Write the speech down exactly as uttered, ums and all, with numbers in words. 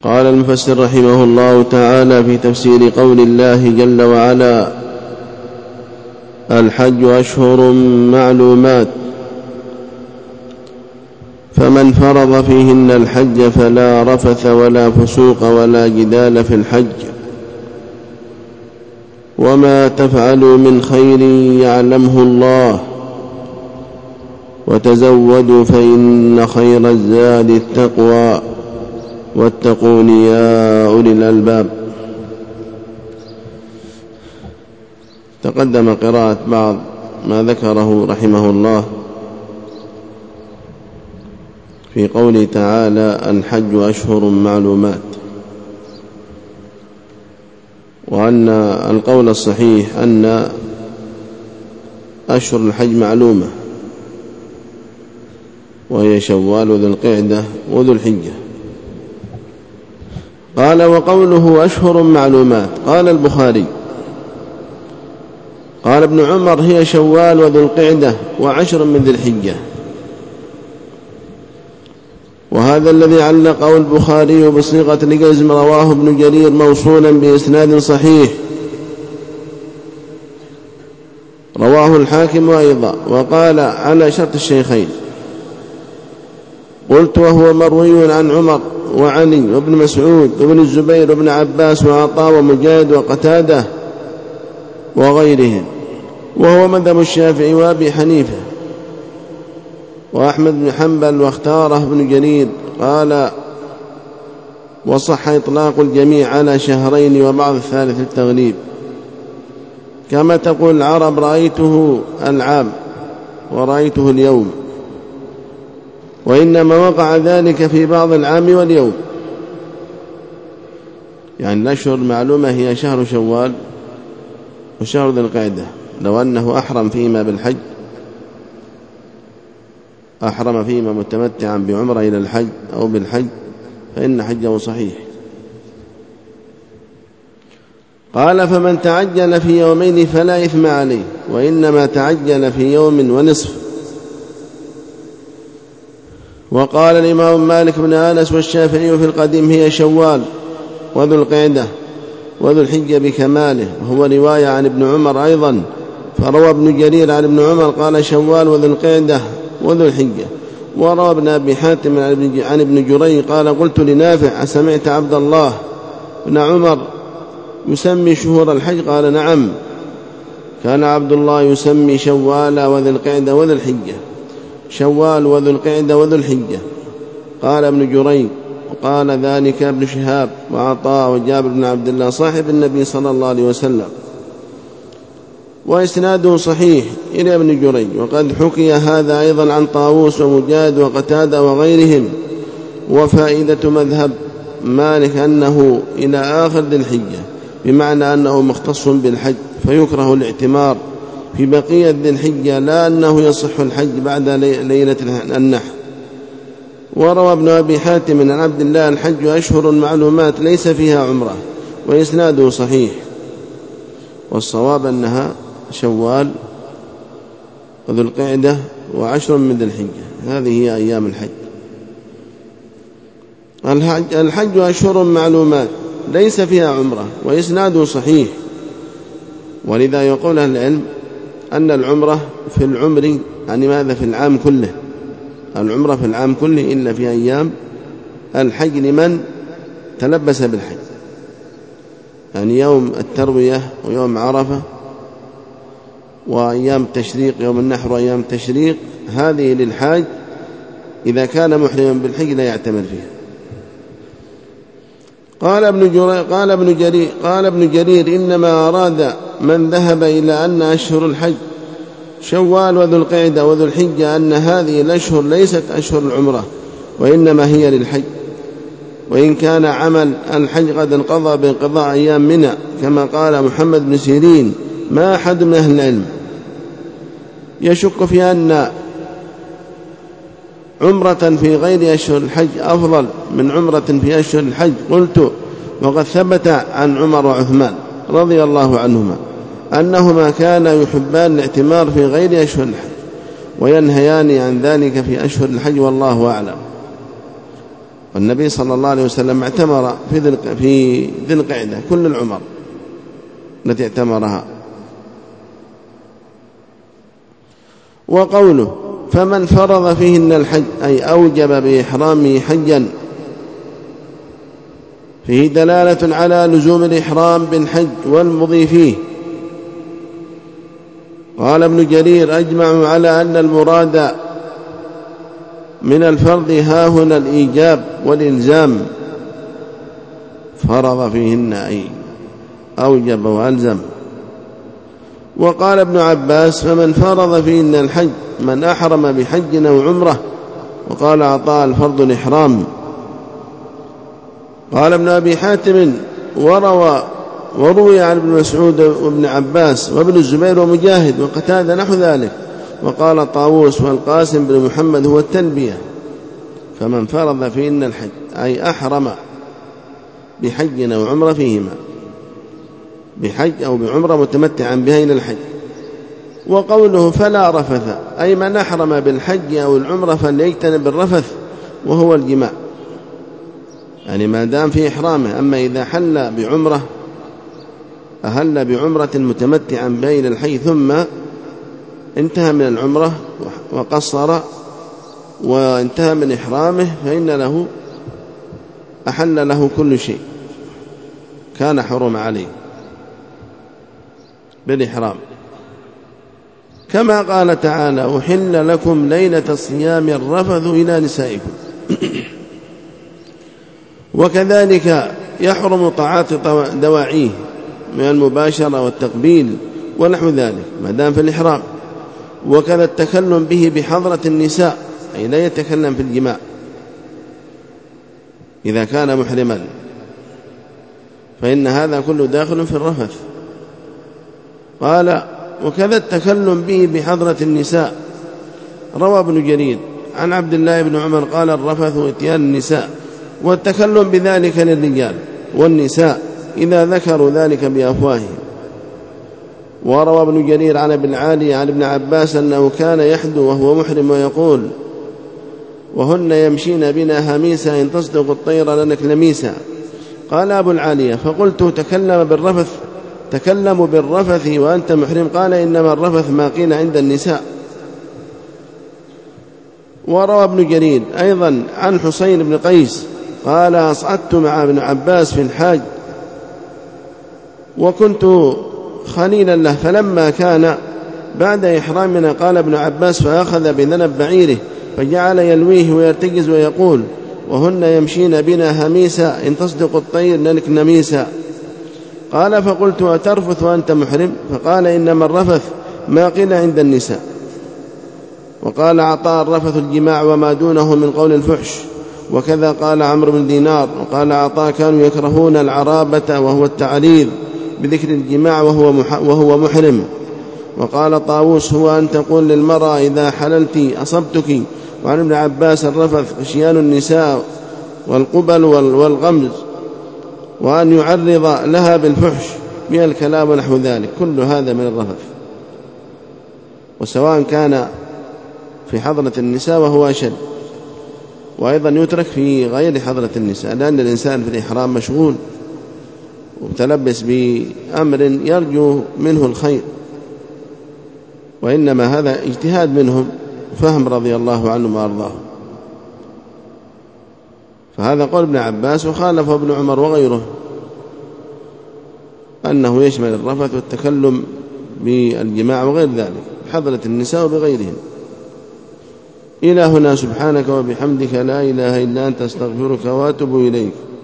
قال المفسر رحمه الله تعالى في تفسير قول الله جل وعلا: الحج أشهر معلومات، فمن فرض فيهن الحج فلا رفث ولا فسوق ولا جدال في الحج، وما تفعلوا من خير يعلمه الله، وتزودوا فإن خير الزاد التقوى، واتقون يا أولي الألباب. تقدم قراءة بعض ما ذكره رحمه الله في قوله تعالى: الحج أشهر معلومات، وأن القول الصحيح أن أشهر الحج معلومة، وهي شوال وذو القعدة وذو الحجة. قال: وقوله أشهر معلومات، قال البخاري: قال ابن عمر: هي شوال وذو القعدة وعشر من ذي الحجة. وهذا الذي علقه البخاري بصيغة الجزم رواه ابن جرير موصولا بإسناد صحيح، رواه الحاكم أيضا، وقال على شرط الشيخين. قلت: وهو مروي عن عمر وعلي وابن مسعود وابن الزبير وابن عباس وعطاء ومجاهد وقتادة وغيرهم، وهو مذهب الشافعي وأبي حنيفة وأحمد بن حنبل، واختاره ابن جرير. قال: وصح إطلاق الجميع على شهرين وبعض الثالث التغليب، كما تقول العرب: رأيته العام ورأيته اليوم، وإنما وقع ذلك في بعض العام واليوم. يعني الأشهر المعلومة هي شهر شوال وشهر ذي القعدة. لو أنه أحرم فيما بالحج، أحرم فيما متمتعا بعمرة إلى الحج أو بالحج، فإن حجه صحيح. قال: فمن تعجل في يومين فلا إثم عليه، وإنما تعجل في يوم ونصف. وقال الإمام مالك بن أنس والشافعي في القديم: هي شوال وذو القعدة وذو الحجة بكماله، وهو رواية عن ابن عمر أيضا، فروى ابن جرير عن ابن عمر قال: شوال وذو القعدة وذو الحجة. وروى ابن أبي حاتم عن ابن جريج قال: قلت لنافع: أسمعت عبد الله بن عمر يسمي شهور الحج؟ قال: نعم، كان عبد الله يسمي شوال وذو القعدة وذو الحجة، شوال وذو القعدة وذو الحجة. قال ابن جريج: وقال ذلك ابن شهاب وعطاء وجابر بن عبد الله صاحب النبي صلى الله عليه وسلم. وإسناده صحيح إلى ابن جريج. وقد حكي هذا أيضا عن طاووس ومجاهد وقتادة وغيرهم. وفائدة مذهب مالك أنه إلى آخر ذي الحجة، بمعنى أنه مختص بالحج، فيكره الاعتمار في بقية ذي الحجة، لا أنه يصح الحج بعد ليلة النحر. وروى ابن أبي حاتم عن عبد الله: الحج أشهر معلومات ليس فيها عمرة، وإسناده صحيح. والصواب أنها شوال وذو القعدة وعشر من ذي الحجة، هذه هي أيام الحج. الحج, الحج أشهر معلومات ليس فيها عمرة، وإسناده صحيح. ولذا يقول أهل العلم أن العمرة في العمر، يعني ماذا؟ في العام كله، العمرة في العام كله إلا في أيام الحج لمن تلبس بالحج، يعني يوم التروية ويوم عرفة وأيام التشريق، يوم النحر وأيام التشريق، هذه للحاج إذا كان محرما بالحج لا يعتمر فيها. قال ابن جرير قال ابن جرير قال ابن جرير إنما أراد من ذهب إلى أن أشهر الحج شوال وذو القعدة وذو الحجة أن هذه الأشهر ليست أشهر العمرة، وإنما هي للحج، وإن كان عمل الحج قد انقضى بانقضاء أيام منى، كما قال محمد بن سيرين: ما أحد من أهل العلم يشك في أن عمرة في غير أشهر الحج أفضل من عمرة في أشهر الحج. قلت: وقد ثبت عن عمر وعثمان رضي الله عنهما أنهما كانا يحبان الاعتمار في غير أشهر الحج وينهيان عن ذلك في أشهر الحج، والله أعلم. والنبي صلى الله عليه وسلم اعتمر في ذي القعدة كل العمر التي اعتمرها. وقوله فمن فرض فيهن الحج أي أوجب بإحرامه حجا فيه دلالة على لزوم الإحرام بالحج والمضي فيه. قال ابن جرير أجمعوا على أن المراد من الفرض هاهنا الإيجاب والإلزام، فرض فيهن أي أوجب وألزم. وقال ابن عباس فمن فرض فيهن الحج من أحرم بحج أو عمره. وقال عطاء الفرض الإحرام. قال ابن أبي حاتم وروى وروي عن ابن مسعود وابن عباس وابن الزبير ومجاهد وقتادة نحو ذلك. وقال طاووس والقاسم بن محمد هو التلبية. فمن فرض فيهن الحج أي أحرم بحج أو عمره فيهما، بحج أو بعمره متمتعا بها إلى الحج. وقوله فلا رفث أي من أحرم بالحج أو العمرة فليجتنب الرفث وهو الجماع، يعني ما دام في إحرامه. أما إذا حل بعمرة أهل بعمرة متمتعا بين الحي ثم انتهى من العمرة وقصر وانتهى من إحرامه فإن له أحل له كل شيء كان حرم عليه بالإحرام، كما قال تعالى أحل لكم ليلة الصيام الرفث إلى نسائكم. وكذلك يحرم طاعات دواعيه من المباشرة والتقبيل ونحو ذلك ما دام في الإحرام. وكذا التكلم به بحضرة النساء أي لا يتكلم في الجماع إذا كان محرما، فإن هذا كله داخل في الرفث. قال وكذا التكلم به بحضرة النساء. روى ابن جرير عن عبد الله بن عمر قال الرفث اتيان النساء، والتكلم بذلك للرجال والنساء إذا ذكروا ذلك بأفواههم. وروى ابن جرير عن ابن العالي عن ابن عباس أنه كان يحدو وهو محرم ويقول وهن يمشين بنا هميسا إن تصدق الطير لنك لميسا. قال أبو العالية فقلت تكلم بالرفث تكلم بالرفث وأنت محرم؟ قال إنما الرفث ما قيل عند النساء. وروى ابن جرير أيضا عن حسين بن قيس قال أصعدت مع ابن عباس في الحاج وكنت خليلا له، فلما كان بعد إحرامنا قال ابن عباس فأخذ بذنب بعيره فجعل يلويه ويرتجز ويقول وهن يمشين بنا هميسا إن تصدق الطير لنك نميسا. قال فقلت أترفث وأنت محرم؟ فقال إنما الرفث ما قيل عند النساء. وقال عطاء الرفث الجماع وما دونه من قول الفحش. وكذا قال عمرو بن دينار. وقال عطاء كانوا يكرهون العرابة وهو التعريض بذكر الجماع وهو وهو محرم. وقال طاووس هو أن تقول للمرأة إذا حللت أصبتك. وعن ابن عباس الرفث غشيان النساء والقبل والغمز وأن يعرض لها بالفحش من الكلام ونحو ذلك، كل هذا من الرفث. وسواء كان في حضرة النساء وهو أشد، وأيضا يترك في غير حضرة النساء، لأن الإنسان في الإحرام مشغول ومتلبس بأمر يرجو منه الخير، وإنما هذا اجتهاد منهم فهم رضي الله عنهم وأرضاهم. فهذا قول ابن عباس وخالفه ابن عمر وغيره أنه يشمل الرفث والتكلم بالجماع وغير ذلك، حضرة النساء وبغيرهم. إلى هنا سبحانك وبحمدك لا إله إلا أنت استغفرك وأتوب إليك.